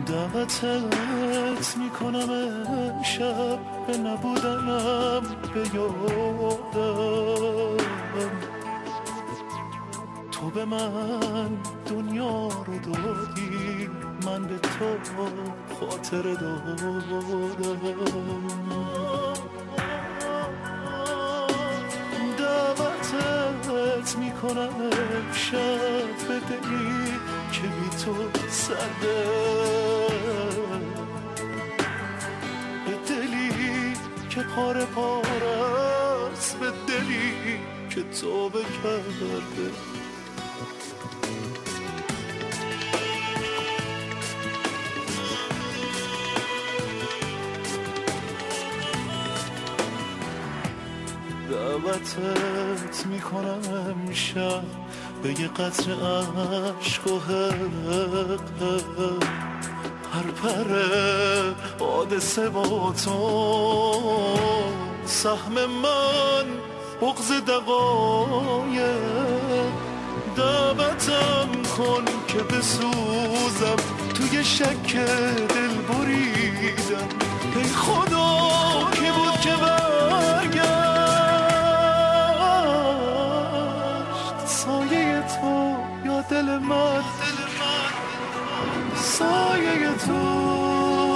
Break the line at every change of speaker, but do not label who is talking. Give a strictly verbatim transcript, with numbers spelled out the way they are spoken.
دعوتت میکنم امشب به نبودنم به یادم، تو به من دنیا رو دادی، من به تو خاطر دادم. دعوتت میکنم امشب به دلی که بی تو سرده، به دلی که پاره پاره است، به دلی که توبه کرده. دعوتت میکنم امشب به یه قطر عشق و حق، هر پره حادثه با تو، سهم من بغض دقایق. دعوتم کن که بسوزم توی شک دل بریدم، ای خدا کی بود که برگشت سایه تو یا دل من، سایه تو